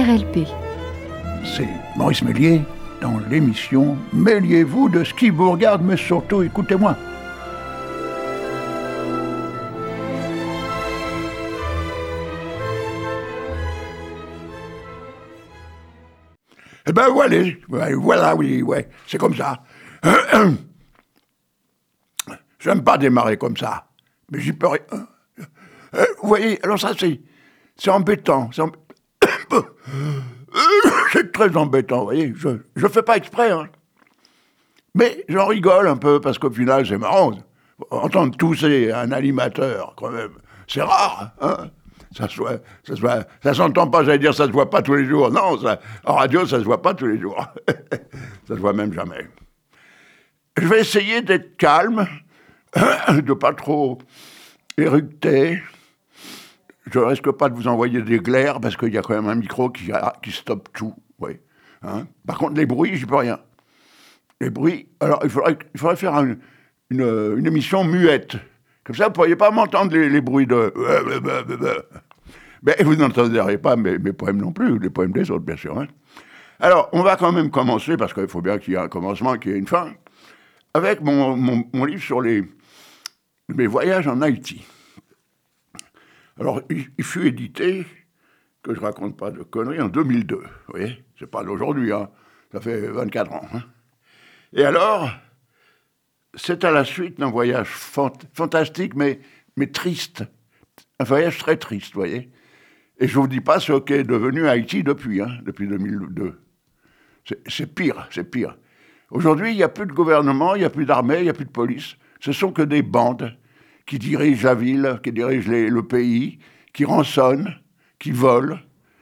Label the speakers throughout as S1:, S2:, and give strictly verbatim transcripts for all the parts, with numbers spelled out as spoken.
S1: L P.
S2: C'est Maurice Méliès dans l'émission « Mêliez-vous de ce qui vous regarde, mais surtout écoutez-moi ». Eh ben voilà, ouais, voilà, oui, ouais, c'est comme ça. J'aime pas démarrer comme ça, mais j'y peux rien. Euh, vous voyez, alors ça c'est, c'est embêtant, c'est, emb... c'est très embêtant, vous voyez, je, je fais pas exprès, hein. Mais j'en rigole un peu, parce qu'au final c'est marrant, entendre tousser un animateur, quand même, c'est rare, hein. Ça se voit, ça se voit, ça s'entend pas, j'allais dire ça se voit pas tous les jours. Non, ça, en radio, ça se voit pas tous les jours. Ça se voit même jamais. Je vais essayer d'être calme, de pas trop éructer. Je risque pas de vous envoyer des glaires, parce qu'il y a quand même un micro qui, qui stoppe tout. Oui. Hein. Par contre, les bruits, j'y peux rien. Les bruits, alors il faudrait, il faudrait faire un, une, une émission muette. Comme ça, vous ne pourriez pas m'entendre les, les bruits de... Mais vous n'entendrez pas mes, mes poèmes non plus, les poèmes des autres, bien sûr. Hein. Alors, on va quand même commencer, parce qu'il faut bien qu'il y ait un commencement, qu'il y ait une fin, avec mon, mon, mon livre sur les, mes voyages en Haïti. Alors, il, il fut édité, que je ne raconte pas de conneries, en deux mille deux. Vous voyez, c'est pas d'aujourd'hui, hein. Ça fait vingt-quatre ans. Hein. Et alors... c'est à la suite d'un voyage fant- fantastique, mais, mais triste. Un voyage très triste, vous voyez. Et je ne vous dis pas ce qu'est devenu Haïti depuis, hein, depuis deux mille deux. C'est, c'est pire, c'est pire. Aujourd'hui, il n'y a plus de gouvernement, il n'y a plus d'armée, il n'y a plus de police. Ce sont que des bandes qui dirigent la ville, qui dirigent les, le pays, qui rançonnent, qui volent.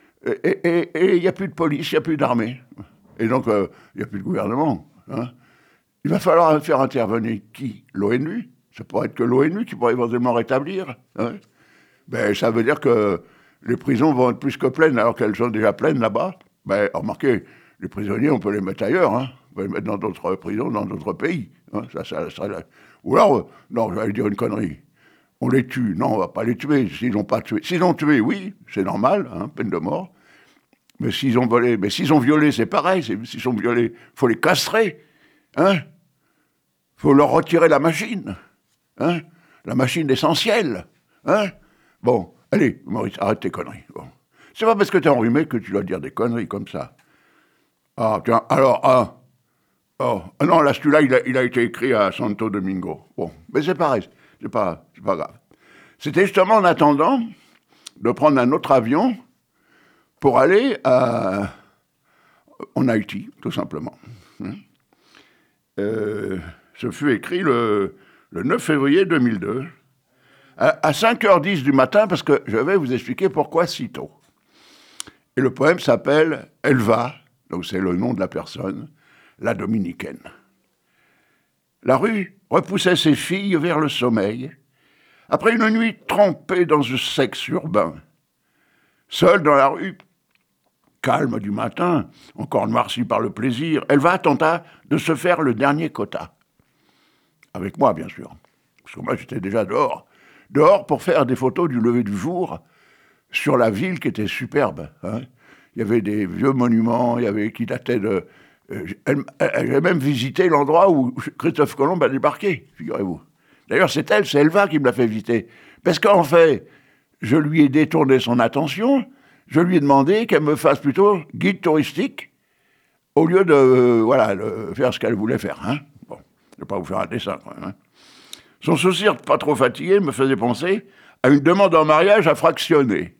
S2: Et il n'y a plus de police, il n'y a plus d'armée. Et donc, euh, il n'y a plus de gouvernement, hein. Il va falloir faire intervenir qui ? L'ONU ? Ça pourrait être que l'ONU qui pourrait éventuellement rétablir. Hein. Ben, ça veut dire que les prisons vont être plus que pleines, alors qu'elles sont déjà pleines là-bas. Ben, remarquez, les prisonniers, on peut les mettre ailleurs. Hein. On peut les mettre dans d'autres prisons, dans d'autres pays. Hein. Ça, ça serait là. Ou alors, non, je vais dire une connerie. On les tue. Non, on ne va pas les tuer. S'ils n'ont pas tué. S'ils ont tué, oui, c'est normal, hein, peine de mort. Mais s'ils ont volé, mais s'ils ont violé, c'est pareil. C'est, s'ils sont violés, il faut les castrer. Hein ? Il faut leur retirer la machine, hein, la machine essentielle. Hein. Bon, allez, Maurice, arrête tes conneries. Bon. C'est pas parce que t'es enrhumé que tu dois dire des conneries comme ça. Ah, tiens, alors, ah, oh, ah non, là, celui-là, il a, il a été écrit à Santo Domingo. Bon, mais c'est pareil, c'est pas, c'est pas grave. C'était justement en attendant de prendre un autre avion pour aller à, en Haïti, tout simplement. Hein. Euh... Ce fut écrit le, le neuf février deux mille deux, à, à cinq heures dix du matin, parce que je vais vous expliquer pourquoi si tôt. Et le poème s'appelle « Elva », donc c'est le nom de la personne, la dominicaine. La rue repoussait ses filles vers le sommeil, après une nuit trempée dans ce sexe urbain. Seule dans la rue, calme du matin, encore noircie par le plaisir, Elva tenta de se faire le dernier quota. Avec moi, bien sûr. Parce que moi, j'étais déjà dehors. Dehors pour faire des photos du lever du jour sur la ville qui était superbe. Hein. Il y avait des vieux monuments, il y avait qui dataient de... Euh, elle, elle, j'ai même visité l'endroit où Christophe Colomb a débarqué, figurez-vous. D'ailleurs, c'est elle, c'est Elva qui me l'a fait visiter. Parce qu'en fait, je lui ai détourné son attention, je lui ai demandé qu'elle me fasse plutôt guide touristique, au lieu de, euh, voilà, de faire ce qu'elle voulais faire, hein. Je ne vais pas vous faire un dessin, quand même. Hein. Son sourire pas trop fatigué me faisait penser à une demande en mariage à fractionner.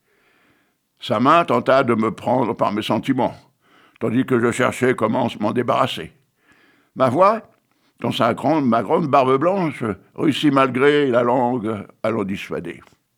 S2: Sa main tenta de me prendre par mes sentiments, tandis que je cherchais comment m'en débarrasser. Ma voix, dans sa grande, ma grande barbe blanche, réussit malgré la langue à l'en dissuader.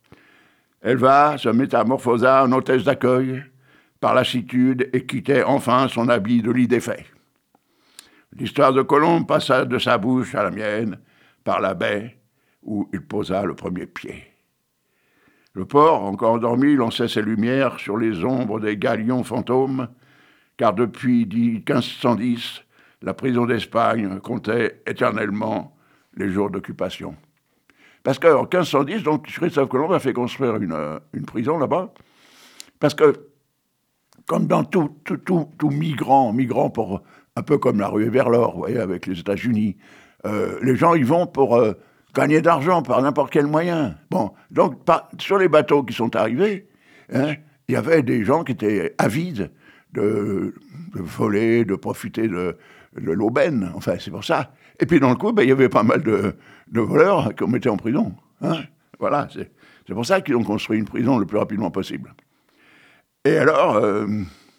S2: Elva se métamorphosa en hôtesse d'accueil, par lassitude, et quittait enfin son habit de lit défait. L'histoire de Colomb passa de sa bouche à la mienne par la baie où il posa le premier pied. Le port, encore endormi, lançait ses lumières sur les ombres des galions fantômes, car depuis quinze cent dix, la prison d'Espagne comptait éternellement les jours d'occupation. Parce qu'en quinze cent dix, donc, Christophe Colomb a fait construire une, une prison là-bas, parce que comme dans tout, tout, tout, tout migrant, migrant pour, un peu comme la ruée vers l'or, vous voyez, avec les États-Unis. Euh, les gens y vont pour euh, gagner de l'argent par n'importe quel moyen. Bon, donc par, sur les bateaux qui sont arrivés, hein, il y avait des gens qui étaient avides de, de voler, de profiter de, de l'aubaine. Enfin, c'est pour ça. Et puis dans le coup, ben, il y avait pas mal de, de voleurs qu'on mettait en prison. Hein. Voilà, c'est, c'est pour ça qu'ils ont construit une prison le plus rapidement possible. Et alors, euh,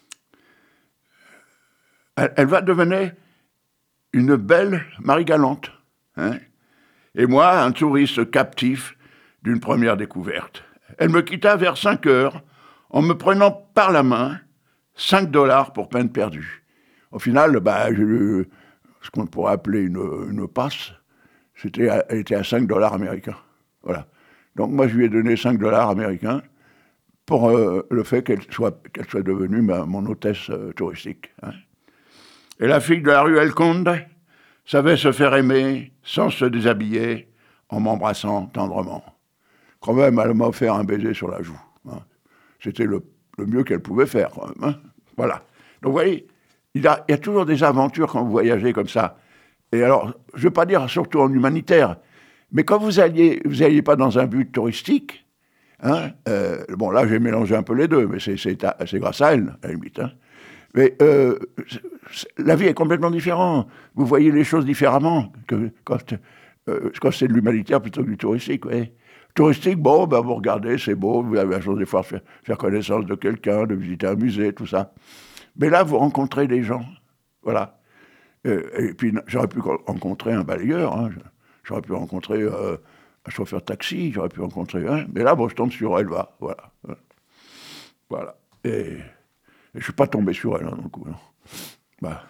S2: elle, elle va devenir une belle Marie-Galante. Hein. Et moi, un touriste captif d'une première découverte. Elle me quitta vers cinq heures en me prenant par la main cinq dollars pour peine perdue. Au final, bah, j'ai eu ce qu'on pourrait appeler une, une passe. C'était à, elle était à cinq dollars américains. Voilà. Donc moi, je lui ai donné cinq dollars américains pour euh, le fait qu'elle soit, qu'elle soit devenue ma, mon hôtesse euh, touristique. Hein. Et la fille de la rue El Conde savait se faire aimer sans se déshabiller, en m'embrassant tendrement. Quand même, elle m'a offert un baiser sur la joue. Hein. C'était le, le mieux qu'elle pouvait faire, quand même. Hein. Voilà. Donc, vous voyez, il y, a, il y a toujours des aventures quand vous voyagez comme ça. Et alors, je ne veux pas dire surtout en humanitaire, mais quand vous alliez, vous n'alliez pas dans un but touristique, hein, euh, bon, là, j'ai mélangé un peu les deux, mais c'est, c'est, c'est grâce à elle, à la limite. Hein. Mais euh, la vie est complètement différente. Vous voyez les choses différemment que quand, euh, quand c'est de l'humanitaire plutôt que du touristique. Ouais. Touristique, bon, ben vous regardez, c'est beau, vous avez la chance des fois de faire, faire connaissance de quelqu'un, de visiter un musée, tout ça. Mais là, vous rencontrez des gens. Voilà. Euh, et puis, j'aurais pu rencontrer un balayeur, hein, j'aurais pu rencontrer euh, un chauffeur de taxi, j'aurais pu rencontrer un. Mais là, bon, je tombe sur Elva. Voilà. Voilà. Et. Et je ne suis pas tombé sur elle, hein, dans le coup. Bah.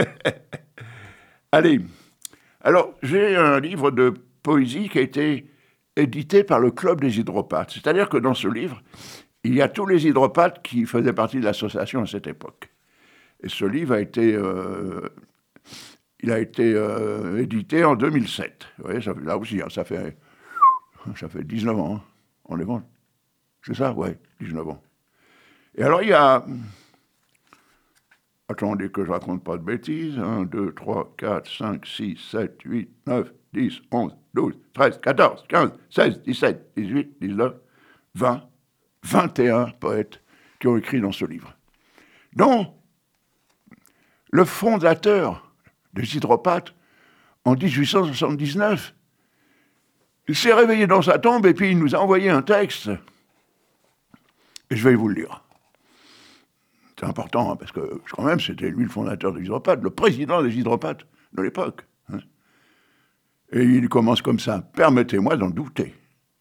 S2: Allez. Alors, j'ai un livre de poésie qui a été édité par le Club des hydropathes. C'est-à-dire que dans ce livre, il y a tous les hydropathes qui faisaient partie de l'association à cette époque. Et ce livre a été, euh, il a été euh, édité en deux mille sept. Vous voyez, ça, là aussi, hein, ça, fait, ça fait dix-neuf ans. Hein. On est bon. C'est ça? Ouais, dix-neuf ans. Et alors, il y a... Attendez que je ne raconte pas de bêtises. un, deux, trois, quatre, cinq, six, sept, huit, neuf, dix, onze, douze, treize, quatorze, quinze, seize, dix-sept, dix-huit, dix-neuf, vingt, vingt et un poètes qui ont écrit dans ce livre. Dont le fondateur des hydropathes, en dix-huit cent soixante-dix-neuf, il s'est réveillé dans sa tombe et puis il nous a envoyé un texte. Et je vais vous le lire. C'est important, hein, parce que quand même, c'était lui le fondateur des hydropathes, le président des hydropathes de l'époque. Hein. Et il commence comme ça. « Permettez-moi d'en douter.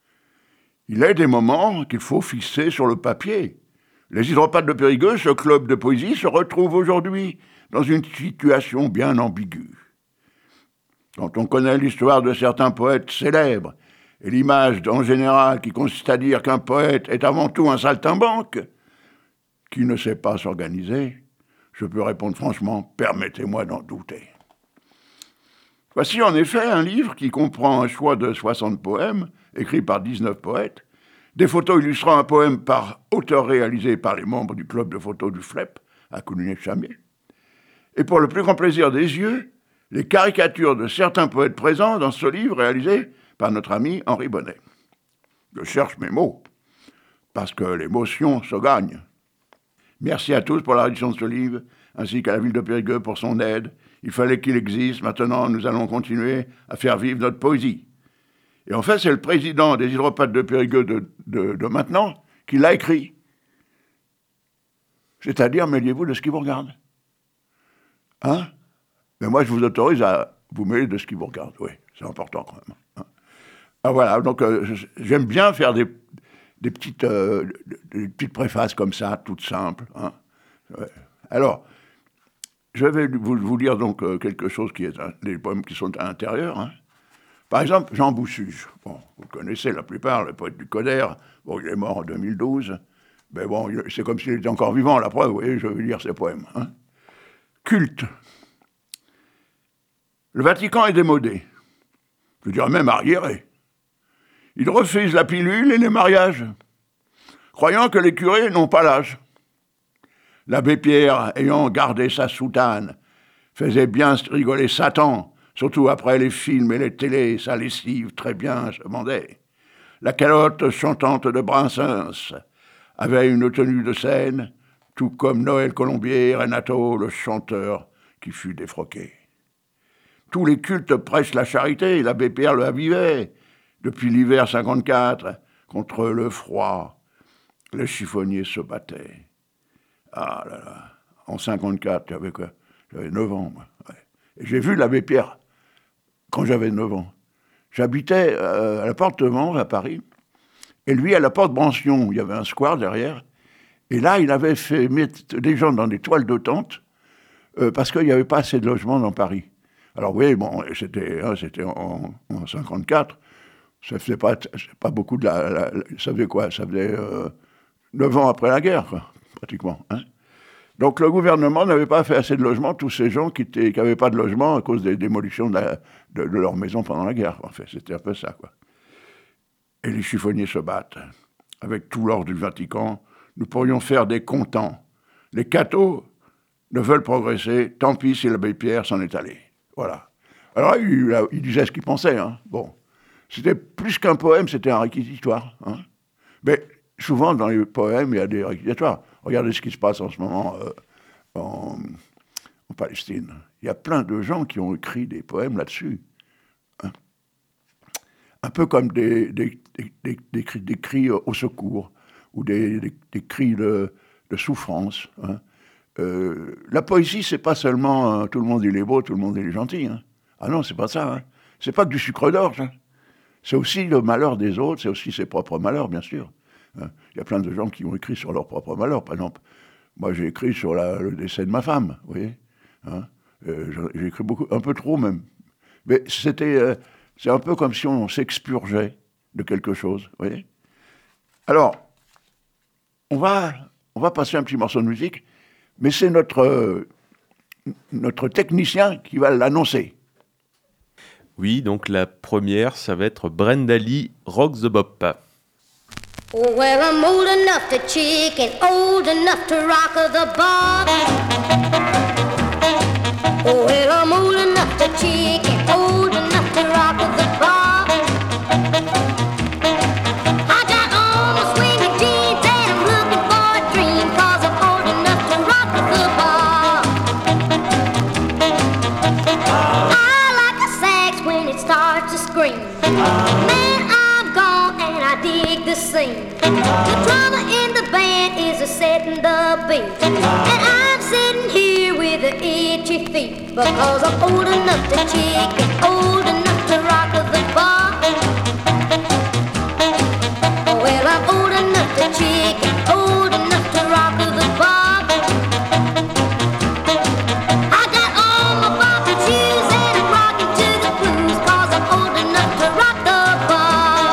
S2: Il est des moments qu'il faut fixer sur le papier. Les hydropathes de Périgueux, ce club de poésie, se retrouvent aujourd'hui dans une situation bien ambiguë. Quand on connaît l'histoire de certains poètes célèbres, et l'image en général qui consiste à dire qu'un poète est avant tout un saltimbanque, qui ne sait pas s'organiser, je peux répondre franchement, permettez-moi d'en douter. Voici en effet un livre qui comprend un choix de soixante poèmes, écrits par dix-neuf poètes, des photos illustrant un poème par auteur réalisé par les membres du club de photos du F L E P, à Coulugnac-Chamier, et pour le plus grand plaisir des yeux, les caricatures de certains poètes présents dans ce livre réalisé par notre ami Henri Bonnet. Je cherche mes mots, parce que l'émotion se gagne. Merci à tous pour la rédaction de ce livre, ainsi qu'à la ville de Périgueux pour son aide. Il fallait qu'il existe. Maintenant, nous allons continuer à faire vivre notre poésie. Et en fait, c'est le président des hydropathes de Périgueux de, de, de maintenant qui l'a écrit. C'est-à-dire, mêliez-vous de ce qui vous regarde. Hein? Mais moi, je vous autorise à vous mêler de ce qui vous regarde. Oui, c'est important quand même. Hein? Ah, voilà, donc euh, j'aime bien faire des... Des petites, euh, des petites préfaces comme ça, toutes simples. Hein. Ouais. Alors, je vais vous, vous lire donc euh, quelque chose qui est un, des poèmes qui sont à l'intérieur. Hein. Par exemple, Jean Boussuge. Bon, vous le connaissez la plupart, le poète du Coder. Bon, il est mort en deux mille douze. Mais bon, il, c'est comme s'il était encore vivant, la preuve. Vous voyez, je vais lire ses poèmes. Hein. Culte. Le Vatican est démodé. Je dirais même arriéré. Il refuse la pilule et les mariages, croyant que les curés n'ont pas l'âge. L'abbé Pierre, ayant gardé sa soutane, faisait bien rigoler Satan, surtout après les films et les télés, sa lessive très bien se mandait. La calotte chantante de Brassens avait une tenue de scène, tout comme Noël Colombier, Renato, le chanteur, qui fut défroqué. Tous les cultes prêchent la charité, l'abbé Pierre le vivait, depuis l'hiver cinquante-quatre, contre le froid. Les chiffonniers se battaient. Ah là là, en cinquante-quatre, j'avais quoi? J'avais neuf ans, moi. Ouais. Et j'ai vu l'abbé Pierre quand j'avais neuf ans. J'habitais euh, à la porte de Vanves, à Paris, et lui à la porte Brancion, il y avait un square derrière, et là, il avait fait mettre des gens dans des toiles de tente, euh, parce qu'il n'y avait pas assez de logements dans Paris. Alors oui, bon, c'était, hein, c'était en, en cinquante-quatre, ça faisait pas, pas beaucoup de la, la, la... Ça faisait quoi? Ça faisait euh, neuf ans après la guerre, quoi, pratiquement, hein. Donc le gouvernement n'avait pas fait assez de logements, tous ces gens qui n'avaient pas de logement à cause des démolitions de, la, de, de leur maison pendant la guerre. En fait, c'était un peu ça, quoi. Et les chiffonniers se battent. Avec tout l'or du Vatican, nous pourrions faire des contents. Les cathos ne veulent progresser, tant pis si l'abbé Pierre s'en est allé. Voilà. Alors il, il disait ce qu'il pensait, hein. Bon. C'était plus qu'un poème, c'était un réquisitoire, hein. Mais souvent, dans les poèmes, il y a des réquisitoires. Regardez ce qui se passe en ce moment euh, en, en Palestine. Il y a plein de gens qui ont écrit des poèmes là-dessus. Hein. Un peu comme des, des, des, des, des, cris, des cris au secours ou des, des, des cris de, de souffrance. Hein. Euh, la poésie, c'est pas seulement euh, tout le monde il est beau, tout le monde il est gentil. Hein. Ah non, c'est pas ça. Hein. C'est pas que du sucre d'orge. Hein. C'est aussi le malheur des autres, c'est aussi ses propres malheurs, bien sûr. Hein. Il y a plein de gens qui ont écrit sur leur propre malheur. Par exemple, moi j'ai écrit sur la, le décès de ma femme, vous voyez. Hein. Euh, j'ai écrit beaucoup, un peu trop même. Mais c'était, euh, c'est un peu comme si on s'expurgeait de quelque chose, vous voyez. Alors, on va, on va passer un petit morceau de musique, mais c'est notre, euh, notre technicien qui va l'annoncer.
S1: Oui, donc la première, ça va être Brenda Lee, Rock the Bop.
S3: Oh, well, I'm old enough to chick and old enough to rock the bob. Oh, well, I'm old enough to chick and old enough to rock the bob. I got on my swinging jeans and I'm looking for a dream, 'cause I'm old enough to rock the bob. I like a sax when it starts to scream. Man, I'm gone and I dig the scene. The drummer in the band is a setting the beat, and I'm sitting here with the itchy feet, because I'm old enough to chick and old enough to rock the bar. Well, I'm old enough to chick and old enough to rock the bar. I got on my boxing shoes and I'm rocking to the blues, 'cause I'm old enough to rock the bar.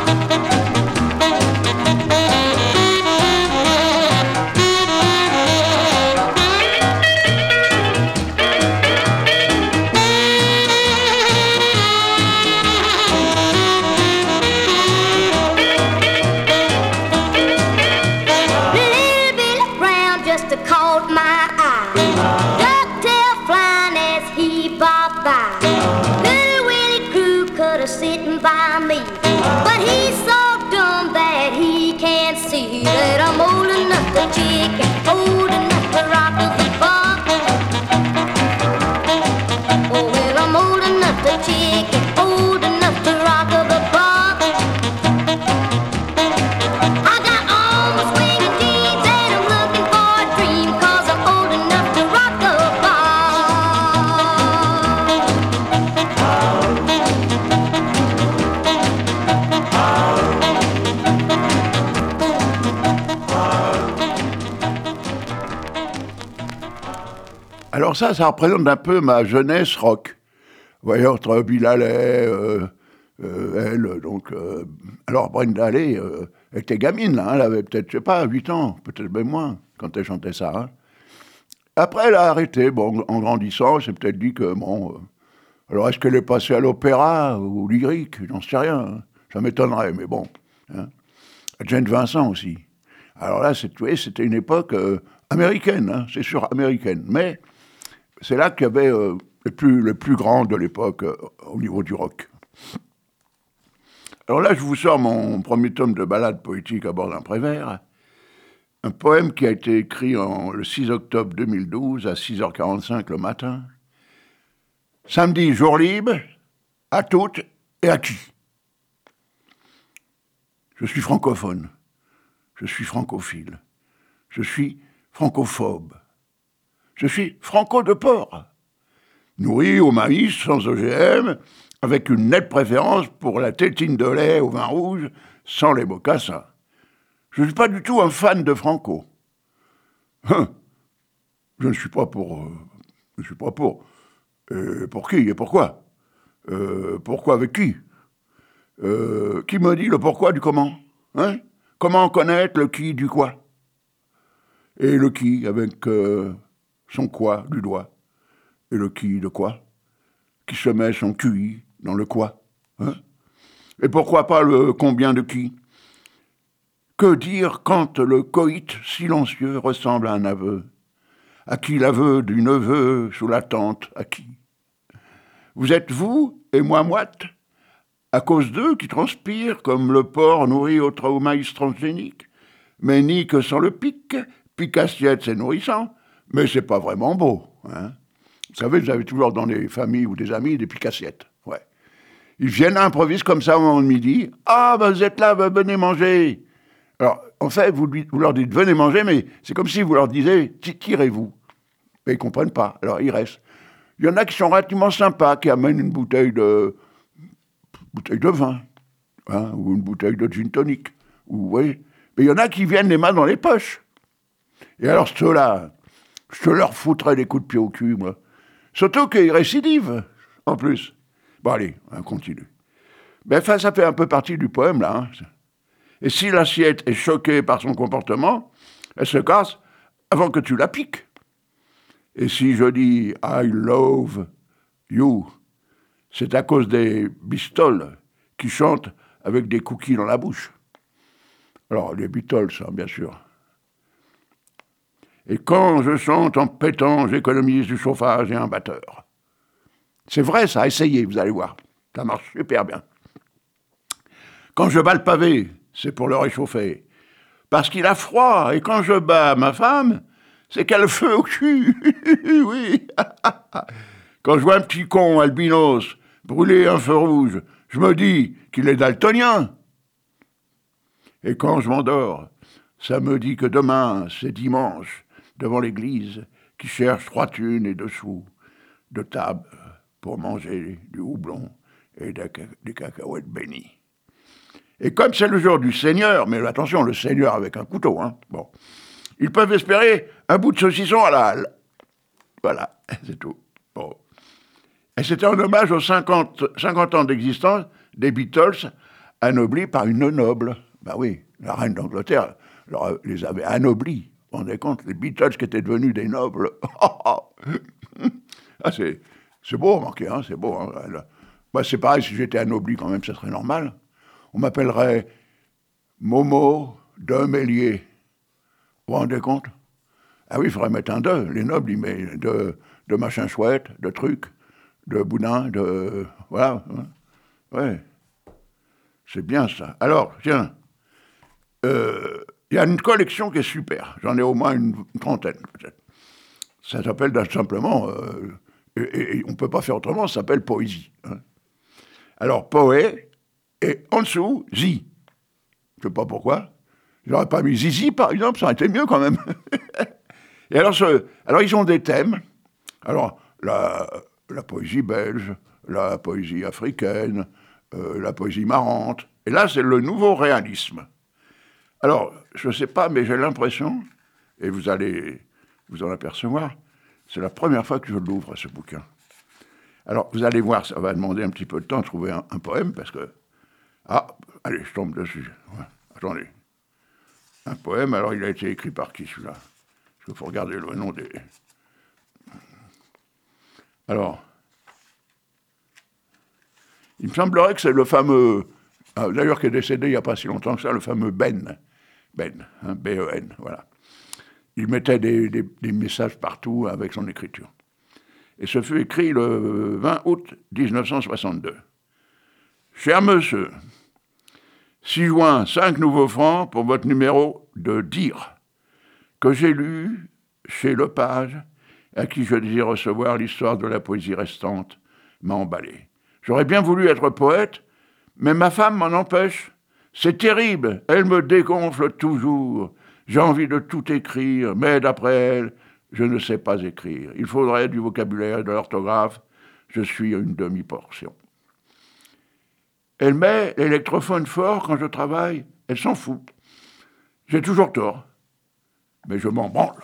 S3: Little Billy Brown just caught my eye, ducktail flying as he bobbed by. Little Willie Crew could have sitting by me, but he's so dumb that he can't see that I'm old enough to chick and old enough to rock the bar. Oh, well, I'm old enough to chick and old enough to rock the bar. I got on my swinging jeans and I'm looking for a dream, 'cause I'm old enough to rock the bar.
S2: Alors ça, ça représente un peu ma jeunesse rock. Vous voyez, entre Bill Haley, euh, euh, elle, donc... Euh, alors, Brenda Lee, euh, elle était gamine, là, hein, elle avait peut-être, je sais pas, huit ans, peut-être même moins, quand elle chantait ça. Hein. Après, elle a arrêté, bon, en grandissant, elle s'est peut-être dit que, bon... Euh, alors, est-ce qu'elle est passée à l'opéra ou lyrique? J'en sais rien, hein. Ça m'étonnerait, mais bon. Hein. Jane Vincent aussi. Alors là, c'est, vous voyez, c'était une époque euh, américaine, hein, c'est sûr, américaine. Mais c'est là qu'il y avait euh, les, plus, les plus grands de l'époque euh, au niveau du rock. Alors là, je vous sors mon premier tome de ballades poétiques à bord d'un Prévert. Un poème qui a été écrit en, le six octobre deux mille douze à six heures quarante-cinq le matin. Samedi, jour libre, à toutes et à qui? Je suis francophone, je suis francophile, je suis francophobe, je suis franco de porc, nourri au maïs sans O G M, avec une nette préférence pour la tétine de lait au vin rouge, sans les mocassins. Je ne suis pas du tout un fan de Franco. Hein, je ne suis pas pour... Euh, je ne suis pas pour... Euh, pour qui et pourquoi euh, Pourquoi avec qui euh, Qui me dit le pourquoi du comment, hein? Comment connaître le qui du quoi? Et le qui avec euh, son quoi du doigt. Et le qui de quoi? Qui se met son Q I dans le quoi, hein? Et pourquoi pas le combien de qui? Que dire quand le coït silencieux ressemble à un aveu? À qui l'aveu du neveu sous la tente? À qui? Vous êtes vous et moi moite, à cause d'eux qui transpirent comme le porc nourri au traumaïs transgénique, mais ni que sans le pic, pic assiette c'est nourrissant, mais c'est pas vraiment beau, hein? Vous savez, vous avez toujours dans des familles ou des amis des pics assiettes, ouais. Ils viennent à improviser comme ça au moment de midi. Ah, ben vous êtes là, ben venez manger. Alors, en fait, vous, lui, vous leur dites venez manger, mais c'est comme si vous leur disiez tirez-vous. Mais ils ne comprennent pas, alors ils restent. Il y en a qui sont relativement sympas, qui amènent une bouteille de, bouteille de vin, hein, ou une bouteille de gin tonic. Ou, vous voyez. Mais il y en a qui viennent les mains dans les poches. Et alors, ceux-là, je te leur foutrais des coups de pied au cul, moi. Surtout qu'ils récidivent, en plus. Bon, allez, on continue. Mais enfin, ça fait un peu partie du poème, là. Hein. Et si l'assiette est choquée par son comportement, elle se casse avant que tu la piques. Et si je dis « I love you », c'est à cause des Beatles qui chantent avec des cookies dans la bouche. Alors, les Beatles, hein, bien sûr. Et quand je chante en pétant, j'économise du chauffage et un batteur. C'est vrai, ça, essayez, vous allez voir. Ça marche super bien. Quand je bats le pavé, c'est pour le réchauffer. Parce qu'il a froid, et quand je bats ma femme, c'est qu'elle a le feu au cul. Oui. Quand je vois un petit con albinos brûler un feu rouge, je me dis qu'il est daltonien. Et quand je m'endors, ça me dit que demain, c'est dimanche, devant l'église, qui cherche trois thunes et deux sous de table pour manger du houblon et des cacahuètes bénies. Et comme c'est le jour du Seigneur, mais attention, le Seigneur avec un couteau, hein, bon, ils peuvent espérer un bout de saucisson à la halle. Voilà, c'est tout. Bon. Et c'était en hommage aux cinquante, cinquante ans d'existence des Beatles, anoblis par une noble. Ben oui, la reine d'Angleterre leur, les avait anoblis. Vous vous rendez compte, les Beatles qui étaient devenus des nobles. ah, c'est, c'est beau, remarquez, hein, c'est beau. Hein. Moi, c'est pareil, si j'étais anobli quand même, ça serait normal. On m'appellerait Momo de Mélier. Vous vous rendez compte? Ah oui, il faudrait mettre un de. Les nobles, ils mettent de, de machin chouette, de trucs, de boudin, de... Voilà. Ouais. C'est bien, ça. Alors, tiens, il euh, y a une collection qui est super. J'en ai au moins une, une trentaine, peut-être. Ça s'appelle simplement... Euh, et, et on ne peut pas faire autrement, ça s'appelle Poésie. Hein. Alors, Poé, et en dessous, Zi. Je ne sais pas pourquoi. J'aurais pas mis Zizi, par exemple, ça aurait été mieux quand même. Et alors, ce, alors, ils ont des thèmes. Alors, la, la poésie belge, la poésie africaine, euh, la poésie marrante. Et là, c'est le nouveau réalisme. Alors, je ne sais pas, mais j'ai l'impression, et vous allez vous en apercevoir, c'est la première fois que je l'ouvre, ce bouquin. Alors, vous allez voir, ça va demander un petit peu de temps de trouver un, un poème, parce que... Ah, allez, je tombe dessus. Ouais, attendez. Un poème, alors il a été écrit par qui, celui-là? Parce qu'il faut regarder le nom des... Alors, il me semblerait que c'est le fameux... Ah, d'ailleurs, qui est décédé il n'y a pas si longtemps que ça, le fameux Ben. Ben, hein, B E N, voilà. Il mettait des, des, des messages partout avec son écriture. Et ce fut écrit le vingt août dix-neuf cent soixante-deux. Cher monsieur, six juin, cinq nouveaux francs pour votre numéro de Dire, que j'ai lu chez Lepage, à qui je désire recevoir l'histoire de la poésie restante, m'a emballé. J'aurais bien voulu être poète, mais ma femme m'en empêche. C'est terrible, elle me dégonfle toujours. J'ai envie de tout écrire, mais d'après elle, je ne sais pas écrire. Il faudrait du vocabulaire et de l'orthographe. Je suis une demi-portion. Elle met l'électrophone fort quand je travaille. Elle s'en fout. J'ai toujours tort. Mais je m'en branle.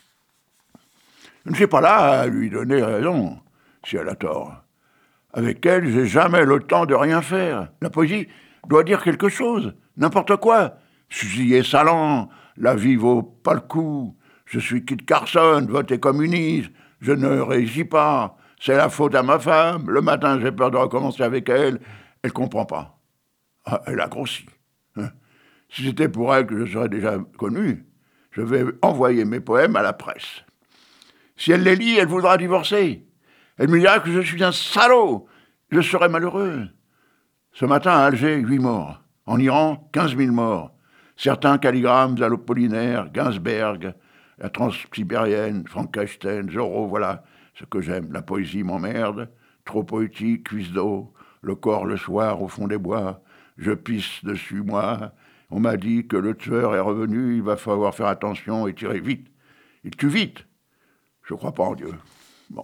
S2: Je ne suis pas là à lui donner raison, si elle a tort. Avec elle, j'ai jamais le temps de rien faire. La poésie doit dire quelque chose, n'importe quoi. Fusil salant, la vie vaut pas le coup. Je suis Kit Carson, voté communiste. Je ne réussis pas. C'est la faute à ma femme. Le matin, j'ai peur de recommencer avec elle. Elle comprend pas. Ah, elle a grossi. Hein. Si c'était pour elle que je serais déjà connu, je vais envoyer mes poèmes à la presse. Si elle les lit, elle voudra divorcer. Elle me dira que je suis un salaud. Je serai malheureux. Ce matin, à Alger, huit morts. En Iran, quinze mille morts. Certains calligrammes à l'Apollinaire, Ginsberg, la transsibérienne, Frankenstein, Zorro, voilà ce que j'aime. La poésie m'emmerde. Trop poétique, cuisse d'eau. Le corps le soir au fond des bois. Je pisse dessus, moi. On m'a dit que le tueur est revenu, il va falloir faire attention et tirer vite. Il tue vite. Je ne crois pas en Dieu. Bon.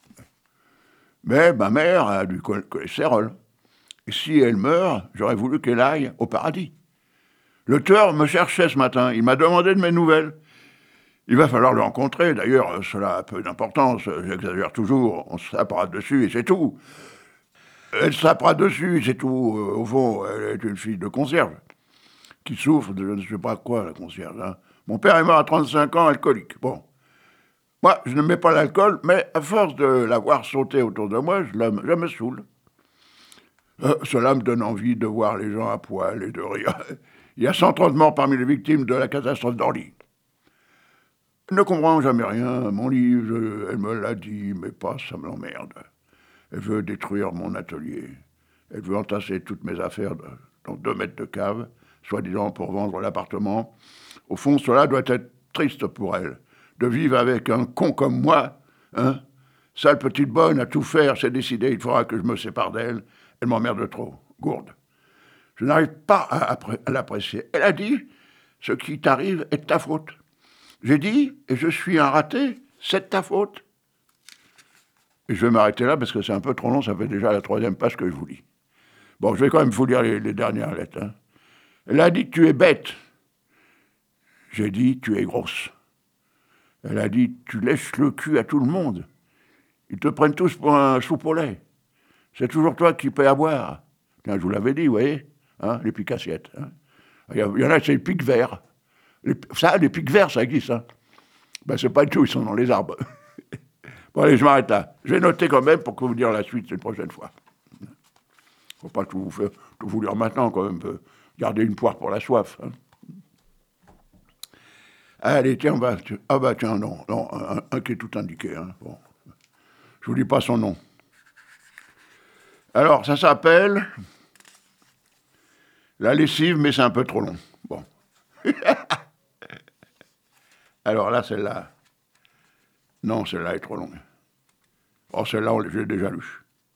S2: Mais ma mère a du cholestérol. Et si elle meurt, j'aurais voulu qu'elle aille au paradis. Le tueur me cherchait ce matin. Il m'a demandé de mes nouvelles. Il va falloir le rencontrer. D'ailleurs, cela a peu d'importance. J'exagère toujours. On se sapera dessus et c'est tout. Elle sapera dessus, c'est tout. Au fond, elle est une fille de concierge qui souffre de je ne sais pas quoi, la concierge. Hein. Mon père est mort à trente-cinq ans, alcoolique. Bon. Moi, je ne mets pas l'alcool, mais à force de l'avoir sauté autour de moi, je, je me saoule. Euh, cela me donne envie de voir les gens à poil et de rire. Il y a cent trente morts parmi les victimes de la catastrophe d'Orly. Elle ne comprend jamais rien. Mon livre, je, elle me l'a dit, mais pas, ça me l'emmerde. Elle veut détruire mon atelier. Elle veut entasser toutes mes affaires de, dans deux mètres de cave, soi-disant pour vendre l'appartement. Au fond, cela doit être triste pour elle, de vivre avec un con comme moi. Hein. Sale petite bonne, à tout faire, c'est décidé, il faudra que je me sépare d'elle. Elle m'emmerde trop, gourde. Je n'arrive pas à, à l'apprécier. Elle a dit, ce qui t'arrive est de ta faute. J'ai dit, et je suis un raté, c'est de ta faute. Et je vais m'arrêter là parce que c'est un peu trop long, ça fait déjà la troisième page que je vous lis. Bon, je vais quand même vous lire les, les dernières lettres. Hein. Elle a dit, tu es bête. J'ai dit, tu es grosse. Elle a dit, tu lèches le cul à tout le monde. Ils te prennent tous pour un soupe au lait. C'est toujours toi qui paie à boire. Tiens, je vous l'avais dit, vous voyez, hein, les pics assiettes. Hein. Il, y a, il y en a, c'est les pics verts. Les, ça, les pics verts, ça existe. Hein. Ben, c'est pas du tout, ils sont dans les arbres. Bon, allez, je m'arrête là. Je vais noter quand même pour que vous dire la suite une prochaine fois. Faut pas tout vous, faire, tout vous lire maintenant, quand même. Garder une poire pour la soif. Hein. Allez, tiens, bah, tu... ah bah tiens, non, non un, un qui est tout indiqué. Hein. Bon. Je vous dis pas son nom. Alors, ça s'appelle La lessive, mais c'est un peu trop long. Bon. Alors là, celle-là. Non, celle-là est trop longue. Oh, celle-là, on l'a déjà lu.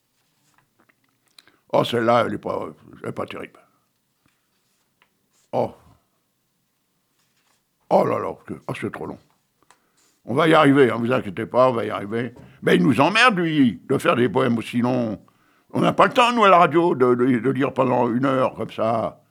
S2: Oh, celle-là, elle n'est pas, elle est pas terrible. Oh. Oh là là, oh, c'est trop long. On va y arriver, ne hein, vous inquiétez pas, on va y arriver. Mais il nous emmerde, lui, de faire des poèmes aussi longs. On n'a pas le temps, nous, à la radio, de, de, de lire pendant une heure, comme ça.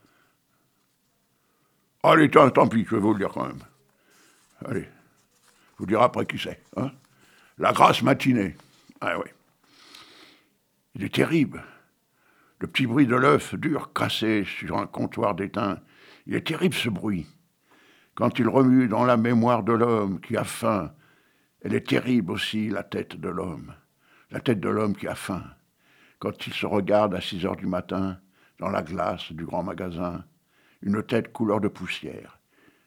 S2: Allez, tant, tant pis, je vais vous le dire quand même. Allez, je vous dirai après qui c'est. Hein. La grasse matinée. Ah oui. Il est terrible. Le petit bruit de l'œuf dur cassé sur un comptoir d'étain. Il est terrible, ce bruit. Quand il remue dans la mémoire de l'homme qui a faim, elle est terrible aussi, la tête de l'homme. La tête de l'homme qui a faim. Quand il se regarde à six heures du matin, dans la glace du grand magasin, une tête couleur de poussière.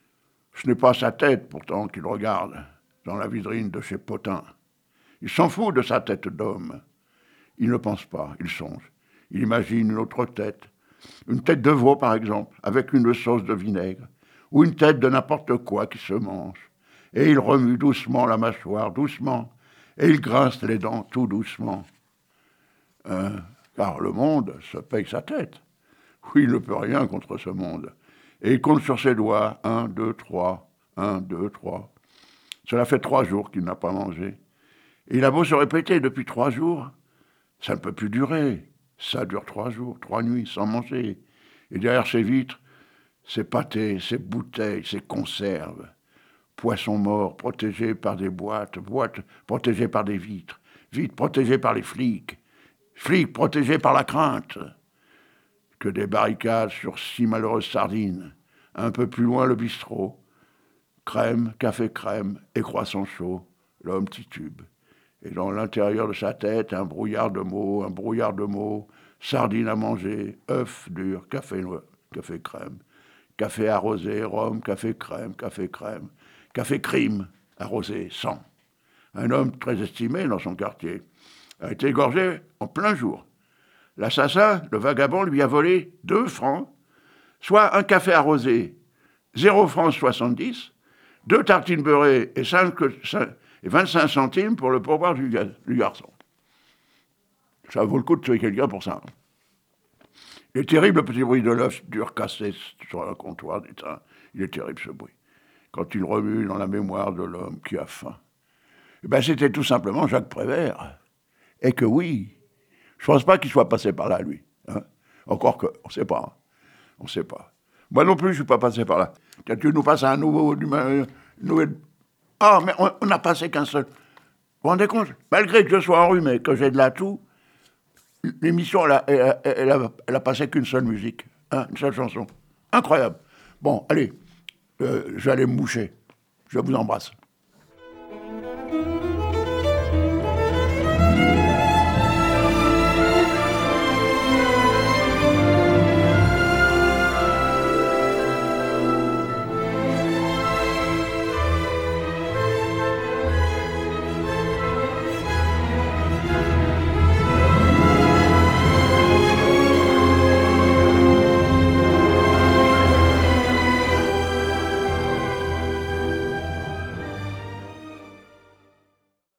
S2: Ce n'est pas sa tête, pourtant, qu'il regarde dans la vitrine de chez Potin. Il s'en fout de sa tête d'homme. Il ne pense pas, il songe. Il imagine une autre tête. Une tête de veau, par exemple, avec une sauce de vinaigre. Ou une tête de n'importe quoi qui se mange. Et il remue doucement la mâchoire, doucement. Et il grince les dents tout doucement. Euh, car le monde se paye sa tête. Oui, il ne peut rien contre ce monde. Et il compte sur ses doigts. Un, deux, trois. Un, deux, trois. Cela fait trois jours qu'il n'a pas mangé. Et il a beau se répéter depuis trois jours, ça ne peut plus durer. Ça dure trois jours, trois nuits sans manger. Et derrière ces vitres, ces pâtés, ces bouteilles, ces conserves. Poissons morts protégés par des boîtes, boîtes protégées par des vitres, vitres protégées par les flics, flics protégés par la crainte. Que des barricades sur six malheureuses sardines. Un peu plus loin, le bistrot. Crème, café crème et croissant chaud. L'homme titube. Et dans l'intérieur de sa tête, un brouillard de mots, un brouillard de mots, sardines à manger, œufs durs, café noir, café crème, café arrosé, rhum, café crème, café crème, café crime, arrosé, sang. Un homme très estimé dans son quartier a été égorgé en plein jour. L'assassin, le vagabond, lui a volé deux francs, soit un café arrosé, zéro francs soixante-dix, deux tartines beurrées et, cinq, cinq, et vingt-cinq centimes pour le pourboire du, du garçon. Ça vaut le coup de tuer quelqu'un pour ça. Les terribles petits bruits de l'œuf dur cassé sur le comptoir d'étain. Il est terrible ce bruit. Quand il remue dans la mémoire de l'homme qui a faim. Eh ben, c'était tout simplement Jacques Prévert. Et que oui, je ne pense pas qu'il soit passé par là, lui. Hein. Encore que, on ne sait pas. Hein. On ne sait pas. Moi non plus, je ne suis pas passé par là. Quand tu nous passes un nouveau... Un nouveau... Ah, mais on n'a passé qu'un seul. Vous vous rendez compte? Malgré que je sois enrhumé, que j'ai de la toux, l'émission, elle a, elle, elle, a, elle a passé qu'une seule musique, hein, une seule chanson. Incroyable. Bon, allez, euh, je vais aller me moucher. Je vous embrasse.